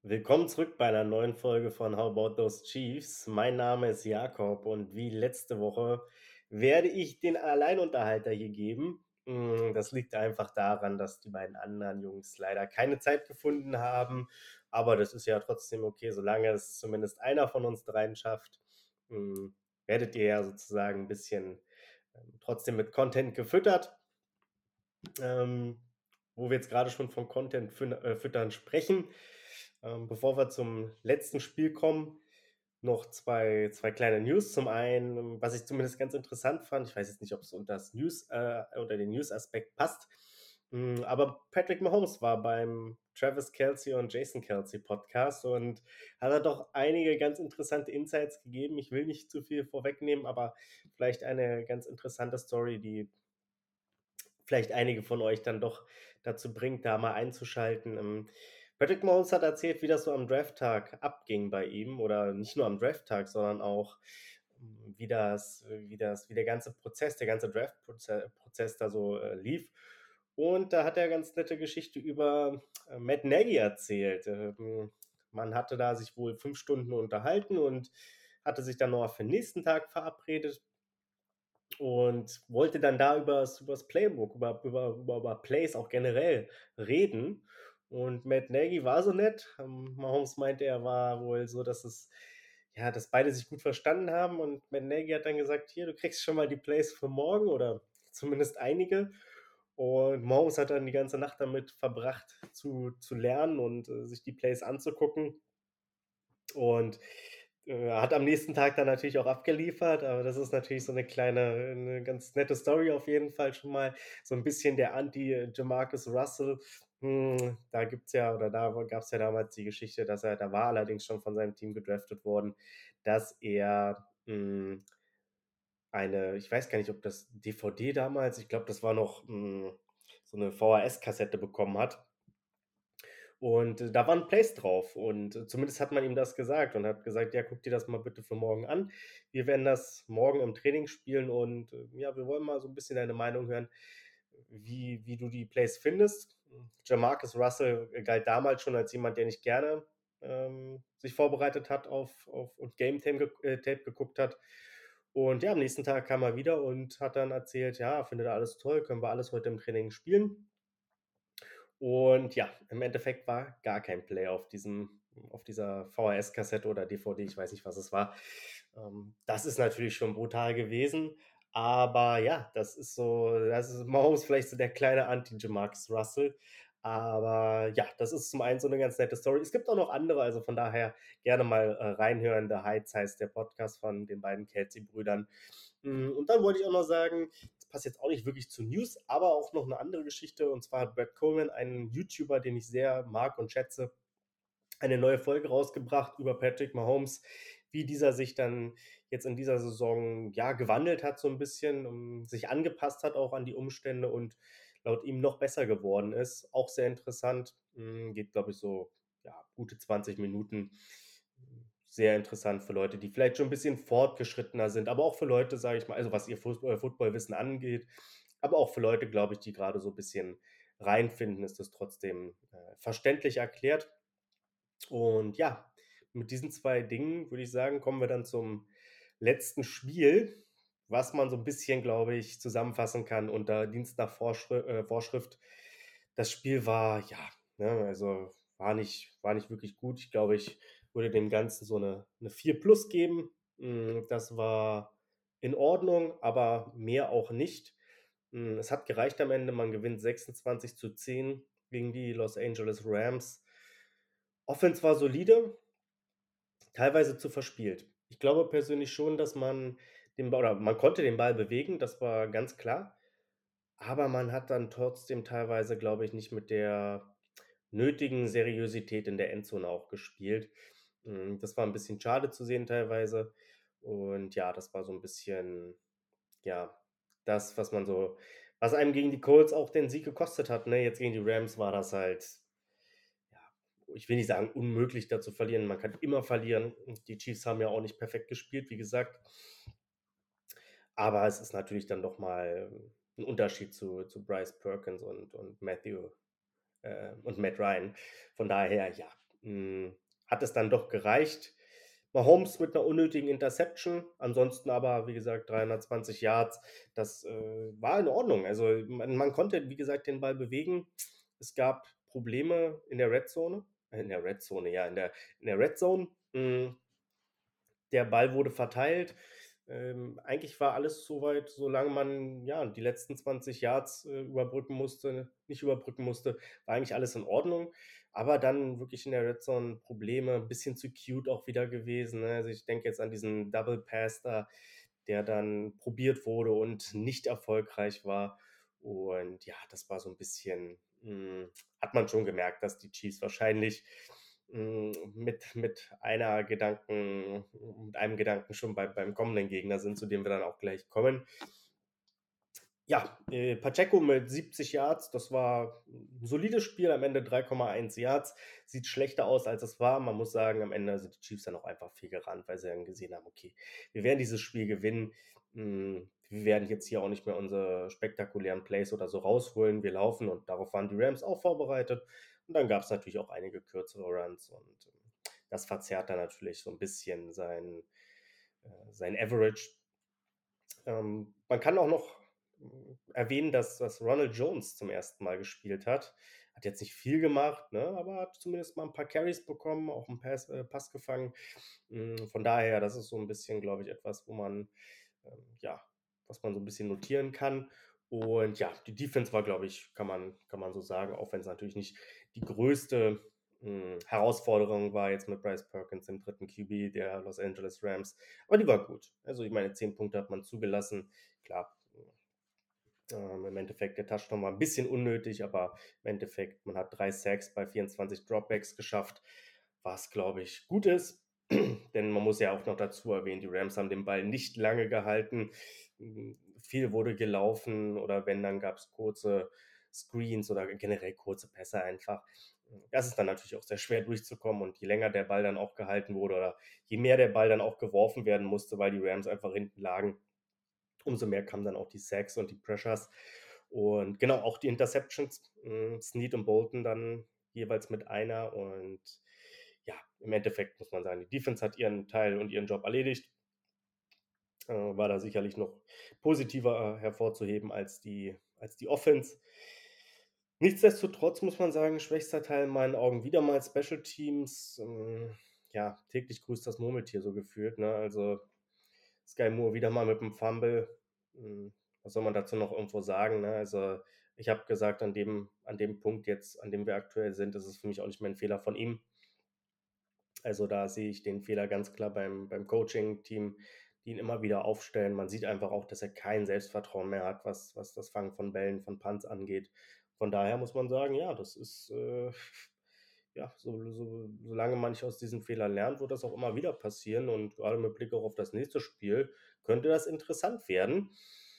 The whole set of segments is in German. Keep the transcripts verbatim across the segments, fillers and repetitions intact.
Willkommen zurück bei einer neuen Folge von How About Those Chiefs? Mein Name ist Jakob und wie letzte Woche werde ich den Alleinunterhalter hier geben. Mm, Das liegt einfach daran, dass die beiden anderen Jungs leider keine Zeit gefunden haben. Aber das ist ja trotzdem okay, solange es zumindest einer von uns dreien schafft. mm, Werdet ihr ja sozusagen ein bisschen ähm, trotzdem mit Content gefüttert. Ähm, Wo wir jetzt gerade schon von Content fün- äh, füttern sprechen. Ähm, bevor wir zum letzten Spiel kommen, noch zwei, zwei kleine News. Zum einen, ähm, was ich zumindest ganz interessant fand, ich weiß jetzt nicht, ob es unter das News, äh, unter den News-Aspekt passt, mm, aber Patrick Mahomes war beim Travis Kelce und Jason Kelce Podcast und hat er doch einige ganz interessante Insights gegeben. Ich will nicht zu viel vorwegnehmen, aber vielleicht eine ganz interessante Story, die vielleicht einige von euch dann doch dazu bringt, da mal einzuschalten. Ähm, Patrick Mahomes hat erzählt, wie das so am Drafttag abging bei ihm oder nicht nur am Drafttag, sondern auch ähm, wie das, wie das, wie der ganze Prozess, der ganze Draft-Prozess da so äh, lief. Und da hat er ganz nette Geschichte über äh, Matt Nagy erzählt. Ähm, man hatte da sich wohl fünf Stunden unterhalten und hatte sich dann noch für den nächsten Tag verabredet und wollte dann da über das Playbook, über, über, über, über Plays auch generell reden. Und Matt Nagy war so nett. Ähm, Mahomes meinte, er war wohl so, dass es, ja, dass beide sich gut verstanden haben. Und Matt Nagy hat dann gesagt, hier, du kriegst schon mal die Plays für morgen oder zumindest einige. Und Mahomes hat dann die ganze Nacht damit verbracht, zu, zu lernen und äh, sich die Plays anzugucken. Und äh, hat am nächsten Tag dann natürlich auch abgeliefert, aber das ist natürlich so eine kleine 'ne ganz nette Story auf jeden Fall schon mal. So ein bisschen der Anti-Jamarcus Russell. Hm, da gibt's ja oder da gab es ja damals die Geschichte, dass er da war allerdings schon von seinem Team gedraftet worden, dass er, hm, eine ich weiß gar nicht, ob das D V D damals ich glaube, das war noch, hm, so eine V H S-Kassette bekommen hat und äh, da waren Plays drauf und äh, zumindest hat man ihm das gesagt und hat gesagt: „Ja, guck dir das mal bitte für morgen an. Wir werden das morgen im Training spielen und, äh, ja, wir wollen mal so ein bisschen deine Meinung hören, wie wie du die Plays findest.“ Jamarcus Russell galt damals schon als jemand, der nicht gerne, ähm, sich vorbereitet hat auf auf und Game Tape ge äh, Tape geguckt hat. Und ja, am nächsten Tag kam er wieder und hat dann erzählt: „Ja, findet er alles toll, können wir alles heute im Training spielen.“ Und ja, im Endeffekt war gar kein Play auf diesem auf dieser V H S-Kassette oder D V D, ich weiß nicht, was es war. Ähm, das ist natürlich schon brutal gewesen, aber ja, das ist so das ist Mahomes vielleicht so der kleine Anti-Jamarcus Russell. Aber ja, das ist zum einen so eine ganz nette Story. Es gibt auch noch andere, also von daher gerne mal, äh, reinhören. „The Heights“ heißt der Podcast von den beiden Kelce-Brüdern. Hm, und dann wollte ich auch noch sagen, das passt jetzt auch nicht wirklich zu News, aber auch noch eine andere Geschichte. Und zwar hat Brad Coleman, ein YouTuber, den ich sehr mag und schätze, eine neue Folge rausgebracht über Patrick Mahomes, wie dieser sich dann jetzt in dieser Saison ja gewandelt hat so ein bisschen, um, sich angepasst hat auch an die Umstände und laut ihm noch besser geworden ist. Auch sehr interessant. Hm, geht, glaube ich, so ja, gute zwanzig Minuten. Sehr interessant für Leute, die vielleicht schon ein bisschen fortgeschrittener sind, aber auch für Leute, sage ich mal, also was ihr Fußball, äh, Footballwissen angeht, aber auch für Leute, glaube ich, die gerade so ein bisschen reinfinden, ist das trotzdem äh, verständlich erklärt. Und ja, mit diesen zwei Dingen würde ich sagen, kommen wir dann zum letzten Spiel, was man so ein bisschen, glaube ich, zusammenfassen kann unter Dienst nach Vorschri äh, Vorschrift. Das Spiel war, ja, ne, also war nicht war nicht wirklich gut. Ich glaube, ich würde dem Ganzen so eine 'ne vier plus geben. Hm, das war in Ordnung, aber mehr auch nicht. Hm, es hat gereicht am Ende. Man gewinnt sechsundzwanzig zu zehn gegen die Los Angeles Rams. Offense war solide, teilweise zu verspielt. Ich glaube persönlich schon, dass man den Ball oder man konnte den Ball bewegen, das war ganz klar, aber man hat dann trotzdem teilweise, glaube ich, nicht mit der nötigen Seriosität in der Endzone auch gespielt. Hm, das war 'n bisschen schade zu sehen teilweise und ja, das war so 'n bisschen, ja, das, was man so was einem gegen die Colts auch den Sieg gekostet hat, ne? Jetzt gegen die Rams war das halt ja, ich will nicht sagen, unmöglich da zu verlieren. Man kann immer verlieren. Die Chiefs haben ja auch nicht perfekt gespielt, wie gesagt. Aber es ist natürlich dann doch mal ein Unterschied zu, zu Bryce Perkins und, und Matthew äh, und Matt Ryan. Von daher, ja. hm, hat es dann doch gereicht. Mahomes mit einer unnötigen Interception, ansonsten aber, wie gesagt, dreihundertzwanzig Yards, das, äh, war in Ordnung. Also, man man konnte, wie gesagt, den Ball bewegen. Es gab Probleme in der Red Zone äh, in der Red Zone, ja, in der in der Red Zone. Hm, der Ball wurde verteilt. Ähm, eigentlich war alles soweit, solange man, ja, die letzten zwanzig Yards, äh, überbrücken musste nicht überbrücken musste, war eigentlich alles in Ordnung. Aber dann wirklich in der Red Zone Probleme, ein bisschen zu cute auch wieder gewesen, ne? Also, ich denke jetzt an diesen Double Pass da, der dann probiert wurde und nicht erfolgreich war. Und ja, das war so ein bisschen hm, hat man schon gemerkt, dass die Chiefs wahrscheinlich hm, mit mit einer Gedanken mit einem Gedanken schon bei beim kommenden Gegner sind, zu dem wir dann auch gleich kommen. Ja, äh, Pacheco mit siebzig Yards, das war 'n solides Spiel, am Ende drei Komma eins Yards. Sieht schlechter aus, als es war. Man muss sagen, am Ende sind die Chiefs dann auch einfach viel gerannt, weil sie dann gesehen haben: „Okay, wir werden dieses Spiel gewinnen. Hm, wir werden jetzt hier auch nicht mehr unsere spektakulären Plays oder so rausholen. Wir laufen“, und darauf waren die Rams auch vorbereitet. Und dann gab's natürlich auch einige kürzere Runs, und, ähm, das verzerrt dann natürlich so 'n bisschen sein äh, sein Average. Ähm, man kann auch noch hm, erwähnen, dass dass Ronald Jones zum ersten Mal gespielt hat. Hat jetzt nicht viel gemacht, ne, aber hat zumindest mal ein paar Carries bekommen, auch 'n Pass äh, Pass gefangen. Hm, von daher, das ist so ein bisschen, glaube ich, etwas, wo man, ähm, ja, was man so ein bisschen notieren kann. Und ja, die Defense war, glaube ich, kann man kann man so sagen, auch wenn es natürlich nicht die größte, hm, Herausforderung war jetzt mit Bryce Perkins, dem dritten Q B der Los Angeles Rams. Aber die war gut. Also, ich meine, zehn Punkte hat man zugelassen. Klar, ähm, im Endeffekt der Touchdown war ein bisschen unnötig, aber im Endeffekt, man hat drei Sacks bei vierundzwanzig Dropbacks geschafft, was, glaube ich, gut ist. Denn man muss ja auch noch dazu erwähnen, die Rams haben den Ball nicht lange gehalten. Hm, viel wurde gelaufen, oder wenn, dann gab es kurze Screens oder generell kurze Pässe einfach. Das ist dann natürlich auch sehr schwer durchzukommen, und je länger der Ball dann auch gehalten wurde oder je mehr der Ball dann auch geworfen werden musste, weil die Rams einfach hinten lagen, umso mehr kamen dann auch die Sacks und die Pressures. Und genau, auch die Interceptions, hm, Snead und Bolton dann jeweils mit einer, und ja, im Endeffekt muss man sagen, die Defense hat ihren Teil und ihren Job erledigt. Äh, war da sicherlich noch positiver, äh, hervorzuheben als die als die Offense. Nichtsdestotrotz muss man sagen, schwächster Teil in meinen Augen wieder mal Special Teams. Hm, ja, täglich grüßt das Murmeltier so gefühlt, ne? Also, Sky Moore wieder mal mit 'm Fumble. Hm, was soll man dazu noch irgendwo sagen, ne? Also, ich habe gesagt, an dem an dem Punkt jetzt, an dem wir aktuell sind, ist es für mich auch nicht mehr 'n Fehler von ihm. Also, da sehe ich den Fehler ganz klar beim beim Coaching-Team, die ihn immer wieder aufstellen. Man sieht einfach auch, dass er kein Selbstvertrauen mehr hat, was was das Fangen von Bällen, von Punts angeht. Von daher muss man sagen, ja, das ist, äh, ja, so so solange man nicht aus diesen Fehlern lernt, wird das auch immer wieder passieren, und gerade mit Blick auch auf das nächste Spiel könnte das interessant werden.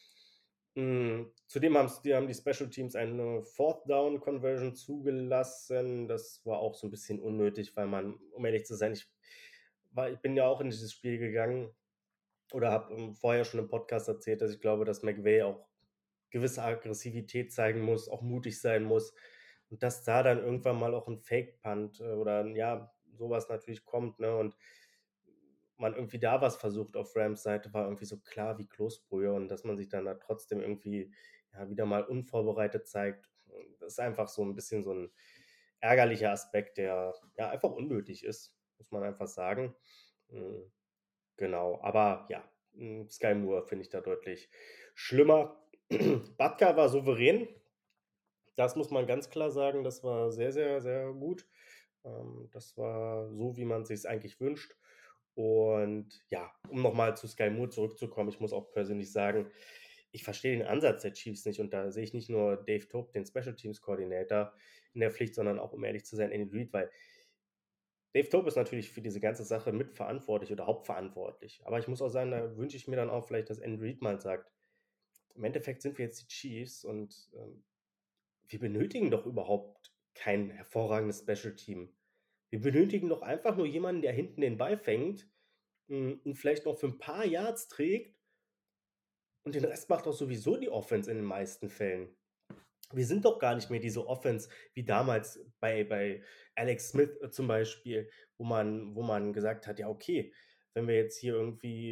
Hm, zudem haben's die haben die Special Teams eine Fourth Down Conversion zugelassen. Das war auch so 'n bisschen unnötig, weil man, um ehrlich zu sein, ich war ich bin ja auch in dieses Spiel gegangen oder habe, ähm, vorher schon im Podcast erzählt, dass ich glaube, dass McVay auch gewisse Aggressivität zeigen muss, auch mutig sein muss, und dass da dann irgendwann mal auch 'n Fake Punt, äh, oder 'n, ja, so was natürlich kommt, ne, und man irgendwie da was versucht auf Rams Seite, war irgendwie so klar wie Kloßbrühe, und dass man sich dann da trotzdem irgendwie, ja, wieder mal unvorbereitet zeigt. Das ist einfach so 'n bisschen so 'n ärgerlicher Aspekt, der, ja, einfach unnötig ist, muss man einfach sagen. Hm, genau, aber ja, hm, Sky Moore finde ich da deutlich schlimmer. Butker war souverän. Das muss man ganz klar sagen, das war sehr, sehr, sehr gut. Ähm, das war so, wie man sich's eigentlich wünscht. Und ja, um noch mal zu Sky Moore zurückzukommen, ich muss auch persönlich sagen, ich verstehe den Ansatz der Chiefs nicht, und da sehe ich nicht nur Dave Toub, den Special Teams Coordinator, in der Pflicht, sondern auch, um ehrlich zu sein, Andy Reid, weil Dave Toub ist natürlich für diese ganze Sache mitverantwortlich oder hauptverantwortlich. Aber ich muss auch sagen, da wünsche ich mir dann auch vielleicht, dass Andy Reid mal sagt: „Im Endeffekt sind wir jetzt die Chiefs, und, ähm, wir benötigen doch überhaupt kein hervorragendes Special Team. Wir benötigen doch einfach nur jemanden, der hinten den Ball fängt, hm, und vielleicht noch für 'n paar Yards trägt, und den Rest macht doch sowieso die Offense in den meisten Fällen.“ Wir sind doch gar nicht mehr diese Offense wie damals bei bei Alex Smith, äh, zum Beispiel, wo man wo man gesagt hat: „Ja, okay, wenn wir jetzt hier irgendwie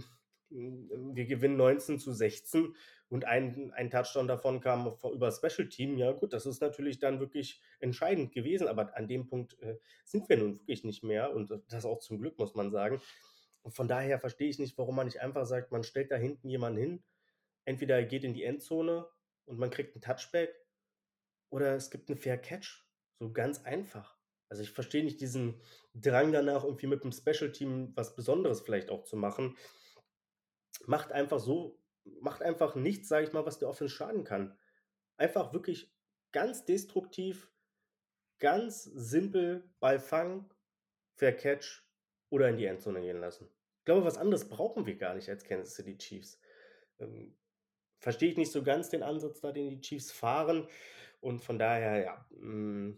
hm, wir gewinnen neunzehn zu sechzehn und ein ein Touchdown davon kam vo über Special Team, ja gut, das ist natürlich dann wirklich entscheidend gewesen, aber an dem Punkt, äh, sind wir nun wirklich nicht mehr und äh, das auch zum Glück, muss man sagen. Und von daher verstehe ich nicht, warum man nicht einfach sagt, man stellt da hinten jemanden hin. Entweder er geht in die Endzone und man kriegt 'n Touchback oder es gibt 'n Fair Catch. So ganz einfach. Also, ich verstehe nicht diesen Drang danach, irgendwie mit 'm Special Team was Besonderes vielleicht auch zu machen. Macht einfach so macht einfach nichts, sage ich mal, was der Offense schaden kann. Einfach wirklich ganz destruktiv, ganz simpel Ball fangen, Fair Catch oder in die Endzone gehen lassen. Ich glaube, was anderes brauchen wir gar nicht als Kansas City Chiefs. Ähm, verstehe ich nicht so ganz den Ansatz da, den die Chiefs fahren und von daher, ja, hm,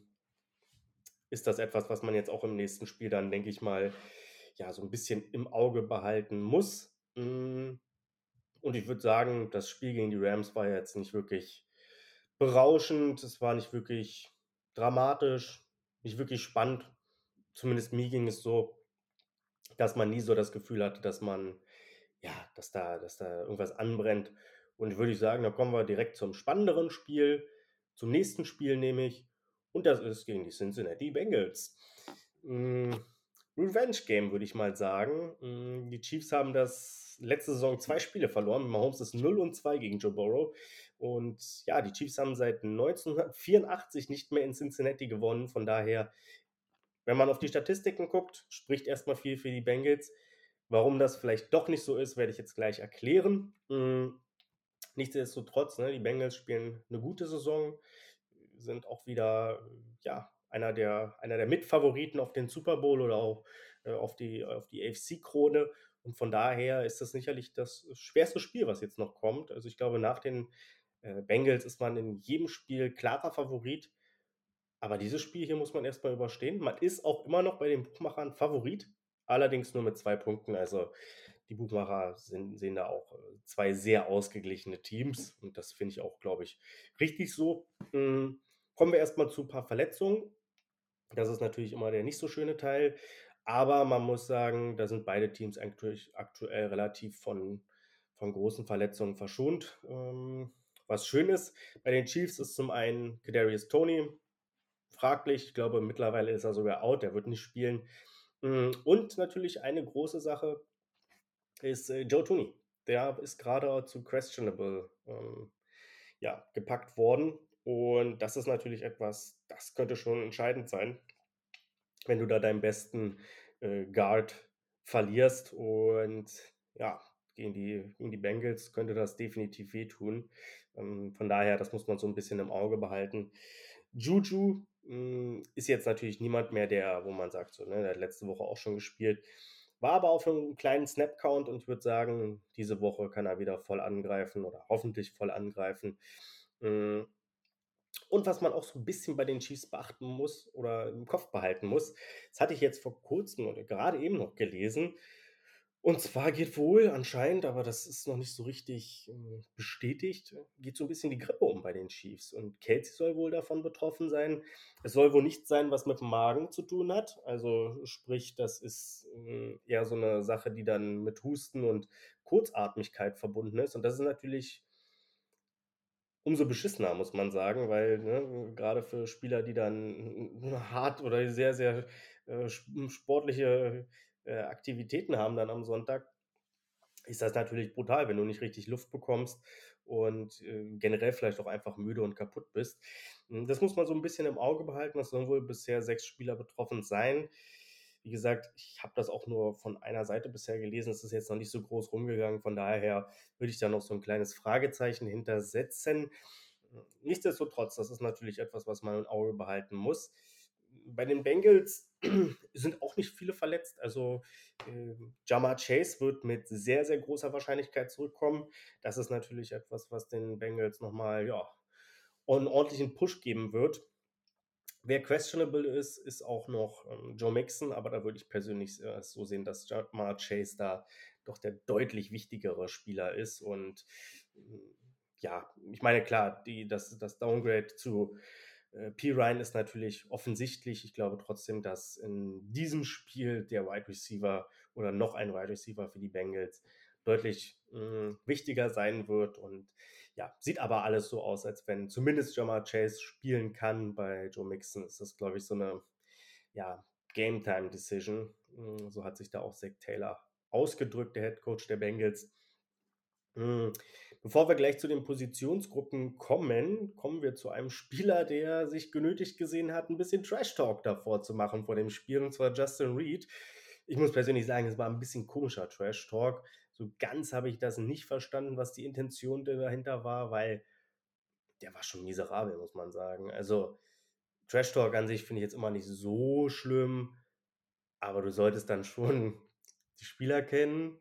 ist das etwas, was man jetzt auch im nächsten Spiel dann, denke ich mal, ja, so 'n bisschen im Auge behalten muss. Hm, und ich würde sagen, das Spiel gegen die Rams war jetzt nicht wirklich berauschend. Es war nicht wirklich dramatisch, nicht wirklich spannend. Zumindest mir ging es so, dass man nie so das Gefühl hatte, dass man ja, dass da dass da irgendwas anbrennt. Und würde ich sagen, da kommen wir direkt zum spannenderen Spiel, zum nächsten Spiel nämlich, und das ist gegen die Cincinnati Bengals. Hm, Revenge Game, würde ich mal sagen. Hm, die Chiefs haben das letzte Saison zwei Spiele verloren. Mahomes ist null und zwei gegen Joe Burrow. Und ja, die Chiefs haben seit neunzehnhundertvierundachtzig nicht mehr in Cincinnati gewonnen. Von daher, wenn man auf die Statistiken guckt, spricht erst mal viel für die Bengals. Warum das vielleicht doch nicht so ist, werde ich jetzt gleich erklären. Hm, nichtsdestotrotz, ne, die Bengals spielen 'ne gute Saison, sind auch wieder, ja, einer der einer der Mitfavoriten auf den Super Bowl oder auch, äh, auf die auf die A F C-Krone. Und von daher ist das sicherlich das schwerste Spiel, was jetzt noch kommt. Also, ich glaube, nach den, äh, Bengals ist man in jedem Spiel klarer Favorit. Aber dieses Spiel hier muss man erst mal überstehen. Man ist auch immer noch bei den Buchmachern Favorit, allerdings nur mit zwei Punkten. Also, die Buchmacher sind sehen da auch, äh, zwei sehr ausgeglichene Teams und das finde ich auch, glaube ich, richtig so. Hm, kommen wir erst mal zu 'n paar Verletzungen. Das ist natürlich immer der nicht so schöne Teil, aber man muss sagen, da sind beide Teams eigentlich aktuell relativ von von großen Verletzungen verschont. Ähm, was schön ist bei den Chiefs ist zum einen Kadarius Toney fraglich. Ich glaube, mittlerweile ist er sogar out, der wird nicht spielen. Hm, und natürlich eine große Sache ist, äh, Joe Thuney. Der ist grade zu questionable, ähm, ja, gepackt worden und das ist natürlich etwas, das könnte schon entscheidend sein, wenn du da deinen besten, äh, Guard verlierst und ja, gegen die gegen die Bengals könnte das definitiv wehtun. Ähm, von daher, das muss man so 'n bisschen im Auge behalten. Juju, hm, ist jetzt natürlich niemand mehr, der wo man sagt so, ne, der hat letzte Woche auch schon gespielt, war aber auf 'nem kleinen Snap-Count und ich würde sagen, diese Woche kann er wieder voll angreifen oder hoffentlich voll angreifen. Hm, und was man auch so 'n bisschen bei den Chiefs beachten muss oder im Kopf behalten muss, das hatte ich jetzt vor Kurzem oder gerade eben noch gelesen. Und zwar geht wohl anscheinend, aber das ist noch nicht so richtig, hm, bestätigt, geht so 'n bisschen die Grippe um bei den Chiefs und Kelce soll wohl davon betroffen sein. Es soll wohl nichts sein, was mit'm Magen zu tun hat. Also, sprich, das ist, hm, eher so 'ne Sache, die dann mit Husten und Kurzatmigkeit verbunden ist und das ist natürlich umso beschissener, muss man sagen, weil, ne, grade für Spieler, die dann hart oder sehr, sehr, äh, sp sportliche, äh, Aktivitäten haben dann am Sonntag, ist das natürlich brutal, wenn du nicht richtig Luft bekommst und, äh, generell vielleicht auch einfach müde und kaputt bist. Hm, das muss man so 'n bisschen im Auge behalten. Es sollen wohl bisher sechs Spieler betroffen sein. Wie gesagt, ich habe das auch nur von einer Seite bisher gelesen. Es ist jetzt noch nicht so groß rumgegangen. Von daher würde ich da noch so 'n kleines Fragezeichen hinter setzen. Hm, nichtsdestotrotz, das ist natürlich etwas, was man im Auge behalten muss. Bei den Bengals sind auch nicht viele verletzt. Also, ähm, Ja'Marr Chase wird mit sehr, sehr großer Wahrscheinlichkeit zurückkommen. Das ist natürlich etwas, was den Bengals noch mal, ja, 'n ordentlichen Push geben wird. Wer questionable ist, ist auch noch, ähm, Joe Mixon, aber da würde ich persönlich, äh, es so sehen, dass Ja'Marr Chase da doch der deutlich wichtigere Spieler ist und, hm ja, ich meine, klar, die das das Downgrade zu, äh, Perine ist natürlich offensichtlich. Ich glaube trotzdem, dass in diesem Spiel der Wide Receiver oder noch ein Wide Receiver für die Bengals deutlich, hm, wichtiger sein wird und ja, sieht aber alles so aus, als wenn zumindest Ja'Marr Chase spielen kann. Bei Joe Mixon ist das, glaube ich, so 'ne, ja, Game-Time-Decision. Hm, so hat sich da auch Zac Taylor ausgedrückt, der Head Coach der Bengals. Hm, bevor wir gleich zu den Positionsgruppen kommen, kommen wir zu einem Spieler, der sich genötigt gesehen hat, 'n bisschen Trash-Talk davor zu machen vor dem Spiel, und zwar Justin Reid. Ich muss persönlich sagen, es war 'n bisschen komischer Trash-Talk. So ganz habe ich das nicht verstanden, was die Intention da dahinter war, weil der war schon miserabel, muss man sagen. Also, Trash-Talk an sich finde ich jetzt immer nicht so schlimm, aber du solltest dann schon die Spieler kennen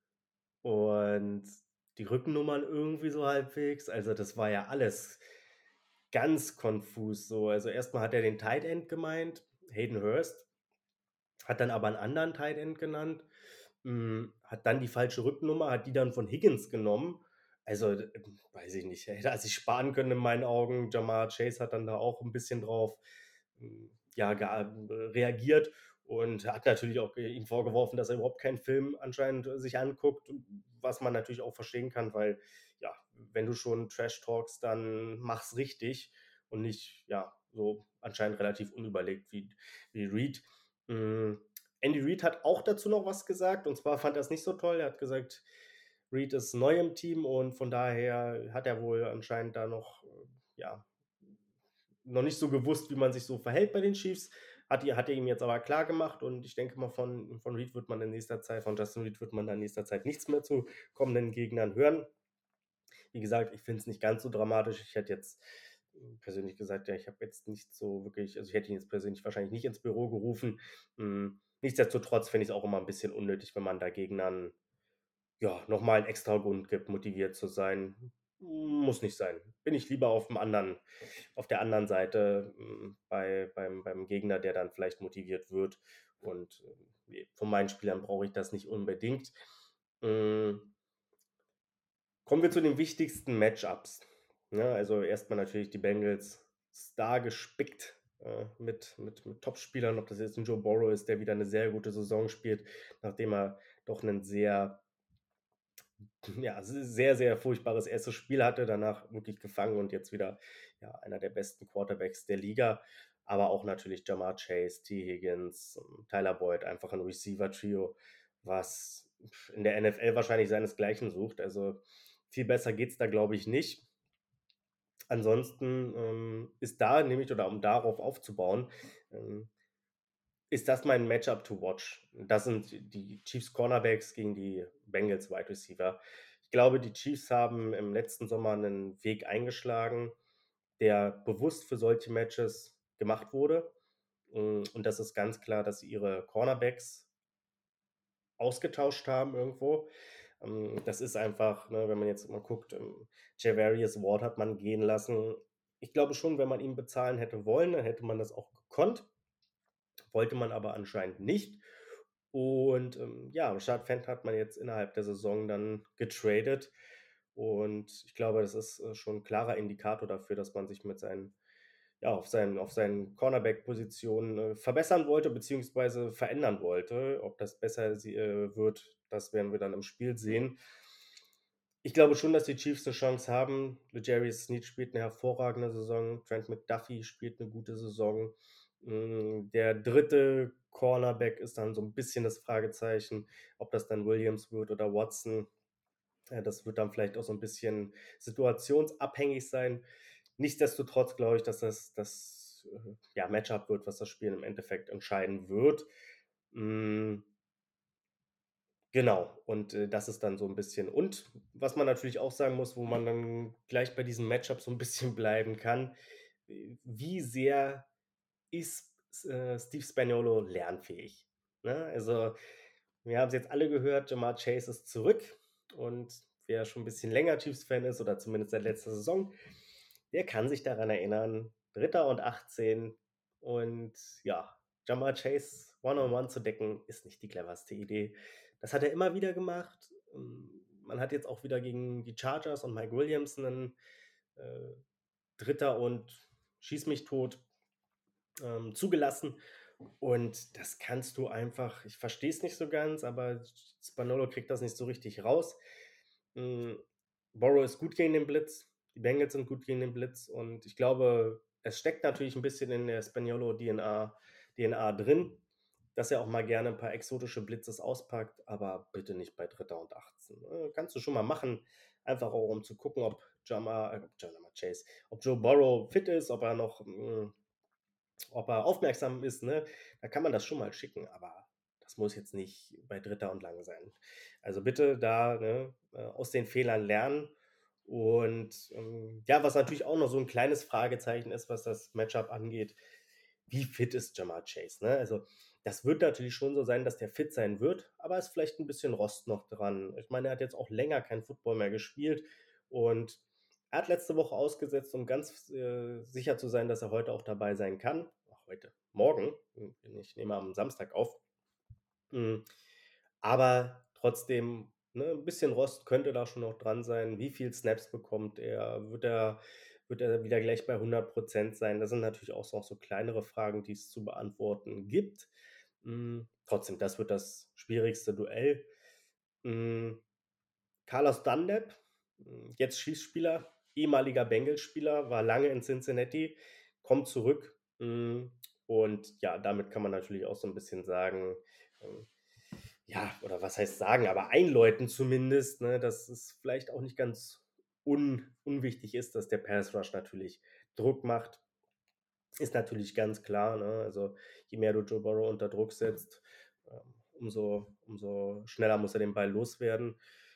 und die Rückennummern irgendwie so halbwegs. Also, das war ja alles ganz konfus so. Also, erst mal hat er den Tight End gemeint, Hayden Hurst, hat dann aber 'n anderen Tight End genannt, hm, hat dann die falsche Rückennummer, hat die dann von Higgins genommen. Also, d weiß ich nicht, hätte er sich sparen können in meinen Augen. Ja'Marr Chase hat dann da auch 'n bisschen drauf, hm, ja, gea äh, reagiert und hat natürlich auch, äh, ihm vorgeworfen, dass er überhaupt keinen Film anscheinend, äh, sich anguckt, was man natürlich auch verstehen kann, weil, ja, wenn du schon Trash talkst, dann mach's richtig und nicht, ja, so anscheinend relativ unüberlegt wie wie Reid. Hm, Andy Reid hat auch dazu noch was gesagt, und zwar fand er's nicht so toll. Er hat gesagt, Reid ist neu im Team und von daher hat er wohl anscheinend da noch, äh, ja noch nicht so gewusst, wie man sich so verhält bei den Chiefs. Hat i hat er ihm jetzt aber klargemacht und ich denke mal, von von Reid wird man in nächster Zeit von Justin Reid wird man da in nächster Zeit nichts mehr zu kommenden Gegnern hören. Wie gesagt, ich finde es nicht ganz so dramatisch. Ich hätte jetzt, hm, persönlich gesagt, ja, ich habe jetzt nicht so wirklich also, ich hätte ihn jetzt persönlich wahrscheinlich nicht ins Büro gerufen. Hm, nichtsdestotrotz finde ich's auch immer 'n bisschen unnötig, wenn man da Gegnern, ja, noch mal 'n extra Grund gibt, motiviert zu sein. Muss nicht sein. Bin ich lieber auf'm anderen auf der anderen Seite, hm, bei beim beim Gegner, der dann vielleicht motiviert wird und, äh, von meinen Spielern brauche ich das nicht unbedingt. Hm kommen wir zu den wichtigsten Match-ups, ne? Also, erst mal natürlich die Bengals stargespickt, äh, mit mit mit Topspielern, ob das jetzt 'n Joe Burrow ist, der wieder 'ne sehr gute Saison spielt, nachdem er doch 'nen sehr ja, s sehr, sehr furchtbares erstes Spiel hatte, danach wirklich gefangen und jetzt wieder, ja, einer der besten Quarterbacks der Liga. Aber auch natürlich Ja'Marr Chase, Tee Higgins, hm, Tyler Boyd, einfach 'n Receiver-Trio, was in der N F L wahrscheinlich seinesgleichen sucht. Also, viel besser geht's da, glaube ich, nicht. Ansonsten, ähm, ist da nämlich oder um darauf aufzubauen, ähm, ist das mein Match-up to watch. Das sind die Chiefs Cornerbacks gegen die Bengals Wide Receiver. Ich glaube, die Chiefs haben im letzten Sommer 'nen Weg eingeschlagen, der bewusst für solche Matches gemacht wurde. Hm, und das ist ganz klar, dass sie ihre Cornerbacks ausgetauscht haben irgendwo. Ähm, das ist einfach, ne, wenn man jetzt mal guckt, ähm, Charvarius Ward hat man gehen lassen. Ich glaube schon, wenn man ihn bezahlen hätte wollen, dann hätte man das auch gekonnt. Wollte man aber anscheinend nicht. Und, ähm, ja, Rashad Fenton hat man jetzt innerhalb der Saison dann getradet. Und ich glaube, das ist, äh, schon 'n klarer Indikator dafür, dass man sich mit seinen ja, auf seinen auf seinen Cornerback-Positionen, äh, verbessern wollte beziehungsweise verändern wollte. Ob das besser sie äh, wird, das werden wir dann im Spiel sehen. Ich glaube schon, dass die Chiefs 'ne Chance haben. L'Jarius Sneed spielt 'ne hervorragende Saison. Trent McDuffie spielt 'ne gute Saison. Hm, der dritte Cornerback ist dann so 'n bisschen das Fragezeichen, ob das dann Williams wird oder Watson. Äh, das wird dann vielleicht auch so 'n bisschen situationsabhängig sein. Nichtsdestotrotz glaube ich, dass das das, äh, ja, Match-up wird, was das Spiel im Endeffekt entscheiden wird. Hm Genau, und, äh, das ist dann so 'n bisschen und was man natürlich auch sagen muss, wo man dann gleich bei diesem Match-up so 'n bisschen bleiben kann, äh, wie sehr ist s äh, Steve Spagnuolo lernfähig, ne? Also, wir haben's jetzt alle gehört, Ja'Marr Chase ist zurück und wer schon 'n bisschen länger Chiefs-Fan ist oder zumindest seit letzter Saison, der kann sich daran erinnern, Dritter und achtzehn und ja, Ja'Marr Chase one on one zu decken, ist nicht die cleverste Idee. Das hat er immer wieder gemacht. Hm, man hat jetzt auch wieder gegen die Chargers und Mike Williams einen äh, Dritter und schieß mich tot ähm, zugelassen. Und das kannst du einfach, ich verstehe es nicht so ganz, aber Spagnolo kriegt das nicht so richtig raus. Mm, Burrow ist gut gegen den Blitz, die Bengals sind gut gegen den Blitz und ich glaube, es steckt natürlich ein bisschen in der Spagnolo-D N A, D N A drin, dass er auch mal gerne ein paar exotische Blitzes auspackt, aber bitte nicht bei Dritter und achtzehn. Äh, Kannst du schon mal machen, einfach auch um zu gucken, ob Jama, äh, Jama Chase, ob Joe Burrow fit ist, ob er noch mm, ob er aufmerksam ist, ne? Da kann man das schon mal schicken, aber das muss jetzt nicht bei Dritter und Lang sein. Also bitte da, ne, äh, aus den Fehlern lernen. Und ähm, ja, was natürlich auch noch so ein kleines Fragezeichen ist, was das Matchup angeht, wie fit ist Jamar Chase? Ne? Also das wird natürlich schon so sein, dass der fit sein wird, aber ist vielleicht ein bisschen Rost noch dran. Ich meine, er hat jetzt auch länger kein Football mehr gespielt und er hat letzte Woche ausgesetzt, um ganz äh, sicher zu sein, dass er heute auch dabei sein kann. Ach, heute, morgen. Ich nehme am Samstag auf. Mm, Aber trotzdem, ne, ein bisschen Rost könnte da schon noch dran sein. Wie viel Snaps bekommt er? Wird er, wird er wieder gleich bei hundert Prozent sein? Das sind natürlich auch so, auch so kleinere Fragen, die es zu beantworten gibt. Mm, Trotzdem, das wird das schwierigste Duell. Mm, Carlos Dunlap, mm, jetzt Schießspieler, ehemaliger Bengals-Spieler, war lange in Cincinnati, kommt zurück. mm, Und ja, damit kann man natürlich auch so ein bisschen sagen, ähm, ja, oder was heißt sagen, aber einläuten zumindest, ne, dass es vielleicht auch nicht ganz un unwichtig ist, dass der Pass Rush natürlich Druck macht. Ist natürlich ganz klar, ne? Also je mehr du Joe Burrow unter Druck setzt, ähm, umso, umso schneller muss er den Ball loswerden.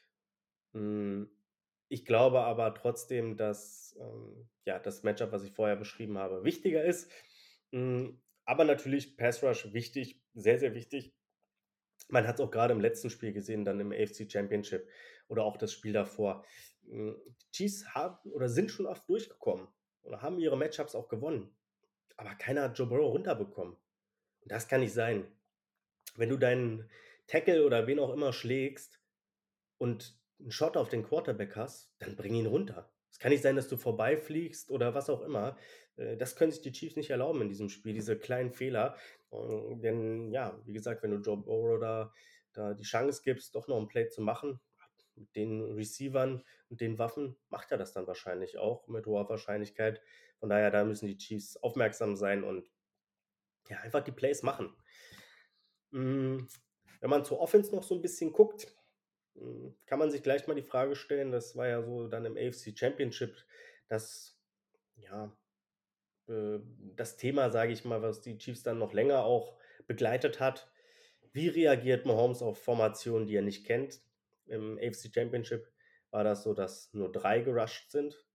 Mm, Ich glaube aber trotzdem, dass ähm, ja, das Matchup, was ich vorher beschrieben habe, wichtiger ist. Mm, Aber natürlich Pass Rush wichtig, sehr, sehr wichtig. Man hat es auch gerade im letzten Spiel gesehen, dann im A F C Championship oder auch das Spiel davor. Mm, Die Chiefs haben oder sind schon oft durchgekommen oder haben ihre Matchups auch gewonnen. Aber keiner hat Joe Burrow runterbekommen. Und das kann nicht sein. Wenn du deinen Tackle oder wen auch immer schlägst und einen Shot auf den Quarterback hast, dann bring ihn runter. Es kann nicht sein, dass du vorbeifliegst oder was auch immer. Äh, Das können sich die Chiefs nicht erlauben in diesem Spiel, diese kleinen Fehler. Ähm, Denn ja, wie gesagt, wenn du Joe Burrow da, da die Chance gibst, doch noch ein Play zu machen, mit den Receivern und den Waffen, macht er das dann wahrscheinlich auch mit hoher Wahrscheinlichkeit. Von daher, da müssen die Chiefs aufmerksam sein und ja, einfach die Plays machen. Mm, Wenn man zur Offense noch so ein bisschen guckt, mm, kann man sich gleich mal die Frage stellen, das war ja so dann im A F C Championship, das, ja, äh, das Thema, sage ich mal, was die Chiefs dann noch länger auch begleitet hat. Wie reagiert Mahomes auf Formationen, die er nicht kennt? Im A F C Championship war das so, dass nur drei gerusht sind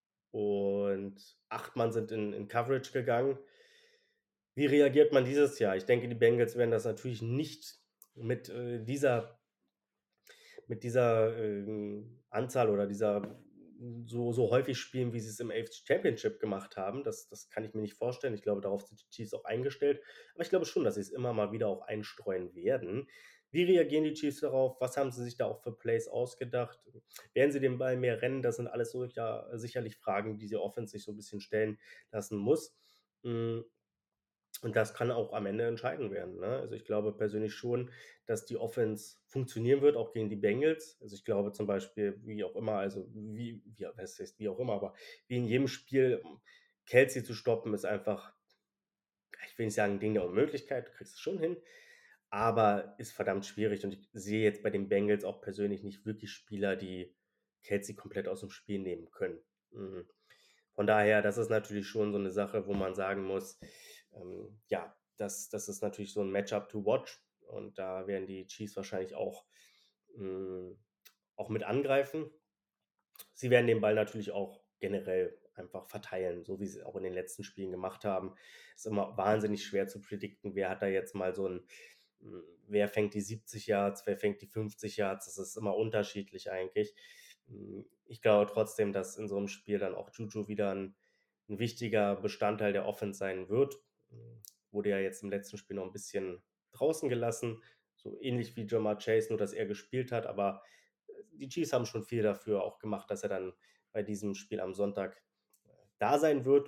und acht Mann sind in, in Coverage gegangen. Wie reagiert man dieses Jahr? Ich denke, die Bengals werden das natürlich nicht mit äh, dieser mit dieser ähm, Anzahl oder dieser so, so häufig spielen, wie sie es im A F C Championship gemacht haben. Das, das kann ich mir nicht vorstellen. Ich glaube, darauf sind die Chiefs auch eingestellt. Aber ich glaube schon, dass sie es immer mal wieder auch einstreuen werden. Wie reagieren die Chiefs darauf? Was haben sie sich da auch für Plays ausgedacht? Werden sie den Ball mehr rennen? Das sind alles so ja, sicherlich Fragen, die sie offensiv so ein bisschen stellen lassen muss. Mm, und das kann auch am Ende entscheidend werden. Ne? Also ich glaube persönlich schon, dass die Offense funktionieren wird, auch gegen die Bengals. Also ich glaube zum Beispiel, wie auch immer, also wie, wie, was heißt, wie auch immer, aber wie in jedem Spiel, Kelsey zu stoppen, ist einfach, ich will nicht sagen, ein Ding der Unmöglichkeit, du kriegst es schon hin, aber ist verdammt schwierig. Und ich sehe jetzt bei den Bengals auch persönlich nicht wirklich Spieler, die Kelsey komplett aus dem Spiel nehmen können. Mhm. Von daher, das ist natürlich schon so eine Sache, wo man sagen muss, ähm, ja, das, das ist natürlich so ein Matchup to watch. Und da werden die Chiefs wahrscheinlich auch, mh, auch mit angreifen. Sie werden den Ball natürlich auch generell einfach verteilen, so wie sie es auch in den letzten Spielen gemacht haben. Ist immer wahnsinnig schwer zu predikten, wer hat da jetzt mal so ein, mh, wer fängt die siebzig Yards, wer fängt die fünfzig Yards. Das ist immer unterschiedlich eigentlich. Mh, Ich glaube trotzdem, dass in so einem Spiel dann auch Juju wieder ein, ein wichtiger Bestandteil der Offense sein wird. Mh, Wurde ja jetzt im letzten Spiel noch ein bisschen draußen gelassen, so ähnlich wie Jamar Chase, nur dass er gespielt hat, aber die Chiefs haben schon viel dafür auch gemacht, dass er dann bei diesem Spiel am Sonntag äh, da sein wird.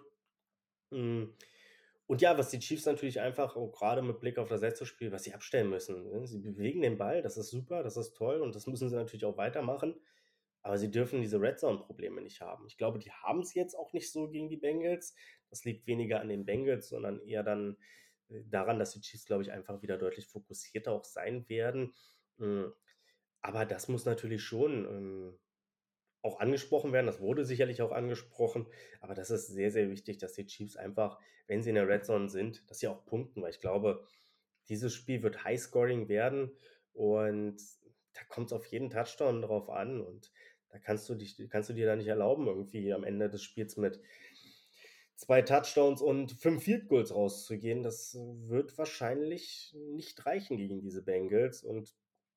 Hm, und ja, was die Chiefs natürlich einfach auch grade mit Blick auf das letzte Spiel, was sie abstellen müssen, ne? Sie bewegen den Ball, das ist super, das ist toll und das müssen sie natürlich auch weitermachen, aber sie dürfen diese Red-Zone-Probleme nicht haben. Ich glaube, die haben's jetzt auch nicht so gegen die Bengals. Das liegt weniger an den Bengals, sondern eher dann, äh, daran, dass die Chiefs, glaube ich, einfach wieder deutlich fokussierter auch sein werden. Hm, aber das muss natürlich schon, ähm, auch angesprochen werden. Das wurde sicherlich auch angesprochen, aber das ist sehr, sehr wichtig, dass die Chiefs einfach, wenn sie in der Red Zone sind, dass sie auch punkten, weil ich glaube, dieses Spiel wird High-Scoring werden und da kommt's auf jeden Touchdown drauf an und da kannst du dich kannst du dir da nicht erlauben, irgendwie am Ende des Spiels mit zwei Touchdowns und fünf Field Goals rauszugehen. Das wird wahrscheinlich nicht reichen gegen diese Bengals und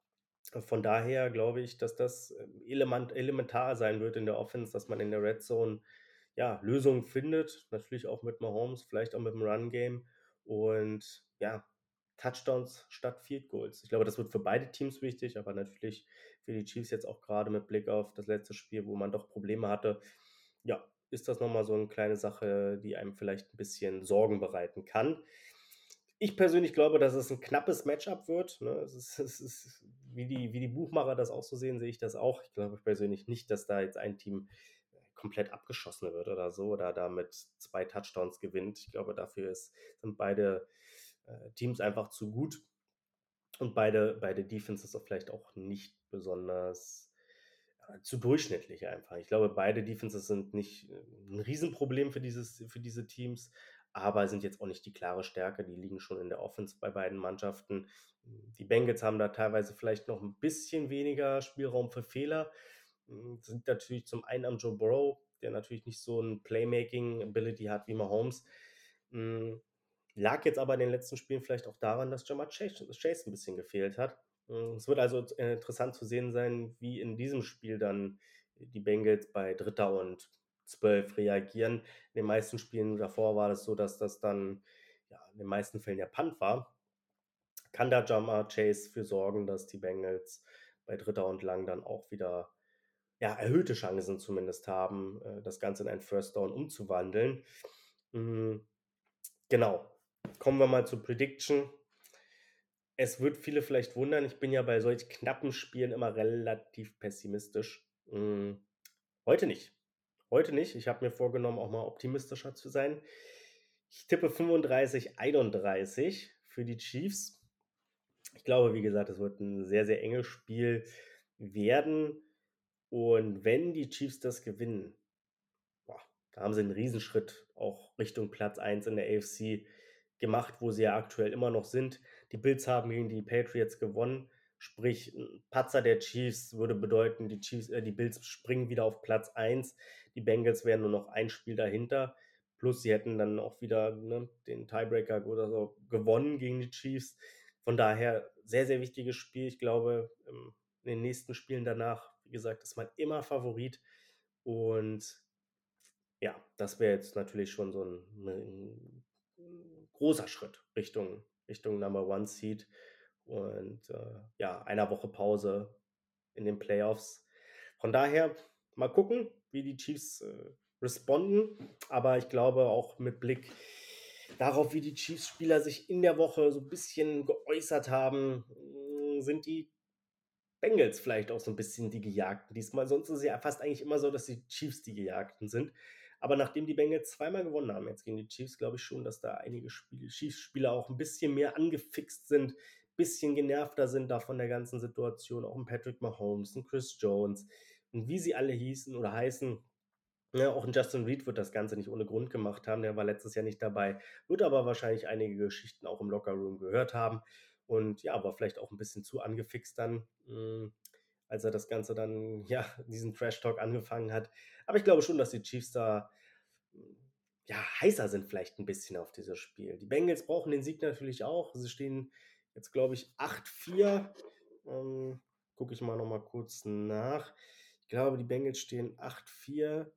von daher glaube ich, dass das, ähm, element elementar sein wird in der Offense, dass man in der Red Zone, ja, Lösungen findet, natürlich auch mit Mahomes, vielleicht auch mit dem Run Game und ja, Touchdowns statt Field Goals. Ich glaube, das wird für beide Teams wichtig, aber natürlich für die Chiefs jetzt auch grade mit Blick auf das letzte Spiel, wo man doch Probleme hatte. Ja, ist das noch mal so 'ne kleine Sache, die einem vielleicht 'n bisschen Sorgen bereiten kann. Ich persönlich glaube, dass es 'n knappes Match-up wird, ne? Es ist es ist wie die wie die Buchmacher das auch so sehen, sehe ich das auch. Ich glaube persönlich nicht, dass da jetzt ein Team komplett abgeschossen wird oder so oder da mit zwei Touchdowns gewinnt. Ich glaube, dafür ist sind beide, äh, Teams einfach zu gut und beide beide Defenses auch vielleicht auch nicht besonders äh, zu durchschnittlich einfach. Ich glaube, beide Defenses sind nicht, äh, 'n Riesenproblem für dieses für diese Teams, aber sind jetzt auch nicht die klare Stärke. Die liegen schon in der Offense bei beiden Mannschaften. Die Bengals haben da teilweise vielleicht noch 'n bisschen weniger Spielraum für Fehler. Hm, sind natürlich zum einen am Joe Burrow, der natürlich nicht so 'n Playmaking Ability hat wie Mahomes. Hm, lag jetzt aber in den letzten Spielen vielleicht auch daran, dass Ja'Marr Chase Chase 'n bisschen gefehlt hat. Hm, es wird also, äh, interessant zu sehen sein, wie in diesem Spiel dann die Bengals bei Dritter und zwölf reagieren. In den meisten Spielen davor war das so, dass das dann, ja, in den meisten Fällen der Punt war. Kann da Ja'Marr Chase für sorgen, dass die Bengals bei Dritter und Lang dann auch wieder, ja, erhöhte Chancen zumindest haben, äh, das Ganze in einen First Down umzuwandeln. Hm, genau. Kommen wir mal zur Prediction. Es wird viele vielleicht wundern, ich bin ja bei solch knappen Spielen immer relativ pessimistisch. Hm, heute nicht. Heute nicht. Ich habe mir vorgenommen, auch mal optimistischer zu sein. Ich tippe fünfunddreißig einunddreißig für die Chiefs. Ich glaube, wie gesagt, es wird 'n sehr, sehr enges Spiel werden und wenn die Chiefs das gewinnen, boah, da haben sie 'n Riesenschritt auch Richtung Platz eins in der AFC gemacht, wo sie ja aktuell immer noch sind. Die Bills haben gegen die Patriots gewonnen, sprich 'n Patzer der Chiefs würde bedeuten, die Chiefs äh, die Bills springen wieder auf Platz eins. Die Bengals wären nur noch ein Spiel dahinter, plus sie hätten dann auch wieder, ne, den Tiebreaker oder so gewonnen gegen die Chiefs. Von daher sehr, sehr wichtiges Spiel. Ich glaube, ähm, in den nächsten Spielen danach, wie gesagt, ist man immer Favorit und ja, das wäre jetzt natürlich schon so 'n 'n 'n großer Schritt Richtung Richtung Number One Seed und, äh, ja, einer Woche Pause in den Playoffs. Von daher mal gucken, wie die Chiefs, äh, responden, aber ich glaube auch mit Blick darauf, wie die Chiefs-Spieler sich in der Woche so 'n bisschen geäußert haben, hm, sind die Bengals vielleicht auch so 'n bisschen die Gejagten diesmal. Sonst ist es ja fast eigentlich immer so, dass die Chiefs die Gejagten sind. Aber nachdem die Bengals zweimal gewonnen haben jetzt gegen die Chiefs, glaube ich schon, dass da einige Spiel Chiefs-Spieler auch 'n bisschen mehr angefixt sind, bisschen genervter sind da von der ganzen Situation. Auch 'n Patrick Mahomes, 'n Chris Jones und wie sie alle hießen oder heißen. Ne, auch 'n Justin Reid wird das Ganze nicht ohne Grund gemacht haben. Der war letztes Jahr nicht dabei, wird aber wahrscheinlich einige Geschichten auch im Lockerroom gehört haben und ja, war vielleicht auch 'n bisschen zu angefixt dann, hm, als er das Ganze dann, ja, diesen Trash Talk angefangen hat. Aber ich glaube schon, dass die Chiefs da, hm, ja, heißer sind vielleicht 'n bisschen auf dieses Spiel. Die Bengals brauchen den Sieg natürlich auch. Sie stehen jetzt, glaube ich, acht vier. Ähm, gucke ich mal noch mal kurz nach. Ich glaube, die Bengals stehen acht vier.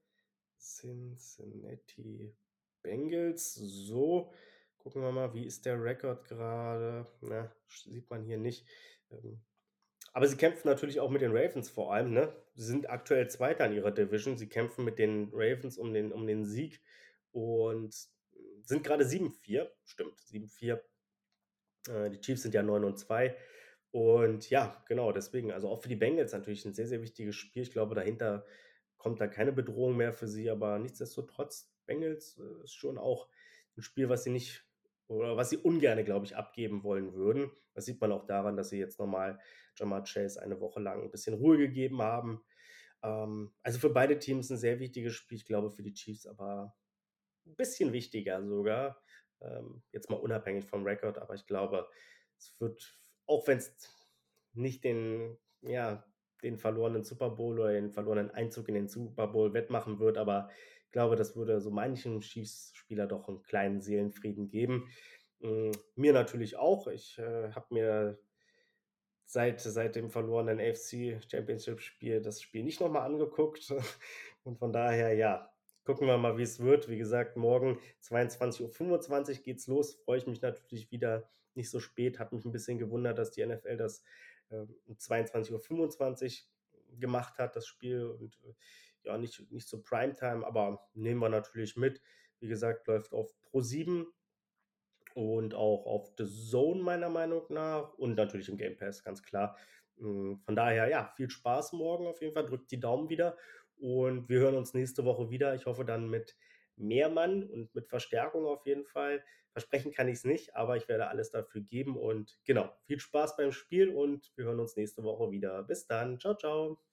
Cincinnati Bengals. So, gucken wir mal, wie ist der Rekord grade? Na, sch sieht man hier nicht. Ähm Aber sie kämpfen natürlich auch mit den Ravens vor allem, ne? Sie sind aktuell Zweiter in ihrer Division. Sie kämpfen mit den Ravens um den um den Sieg und sind grade sieben vier. Stimmt, sieben vier. Äh, die Chiefs sind ja neun und zwei. Und ja, genau, deswegen, also auch für die Bengals natürlich 'n sehr, sehr wichtiges Spiel. Ich glaube, dahinter kommt da keine Bedrohung mehr für sie, aber nichtsdestotrotz, Bengals, äh, ist schon auch 'n Spiel, was sie nicht oder was sie ungerne, glaube ich, abgeben wollen würden. Das sieht man auch daran, dass sie jetzt noch mal Ja'Marr Chase eine Woche lang 'n bisschen Ruhe gegeben haben. Ähm, also für beide Teams 'n sehr wichtiges Spiel. Ich glaube, für die Chiefs aber 'n bisschen wichtiger sogar, ähm, jetzt mal unabhängig vom Rekord, aber ich glaube, es wird, auch wenn's nicht den ja, den verlorenen Super Bowl oder den verlorenen Einzug in den Super Bowl wettmachen wird, aber ich glaube, das würde so manchem Chiefs-Spieler doch 'n kleinen Seelenfrieden geben. Hm, mir natürlich auch. Ich, äh, habe mir seit seit dem verlorenen AFC-Championship-Spiel das Spiel nicht noch mal angeguckt und von daher, ja, gucken wir mal, wie's wird. Wie gesagt, morgen zweiundzwanzig Uhr fünfundzwanzig geht's los. Freue ich mich natürlich wieder, nicht so spät. Hat mich 'n bisschen gewundert, dass die N F L das, ähm, um zweiundzwanzig Uhr fünfundzwanzig gemacht hat, das Spiel und, äh, ja, nicht nicht zur Primetime, aber nehmen wir natürlich mit. Wie gesagt, läuft auf ProSieben und auch auf The Zone meiner Meinung nach und natürlich im Game Pass, ganz klar. Hm, von daher, ja, viel Spaß morgen auf jeden Fall. Drückt die Daumen wieder und wir hören uns nächste Woche wieder. Ich hoffe dann mit mehr Mann und mit Verstärkung auf jeden Fall. Versprechen kann ich's nicht, aber ich werde alles dafür geben und genau, viel Spaß beim Spiel und wir hören uns nächste Woche wieder. Bis dann. Tschau, tschau.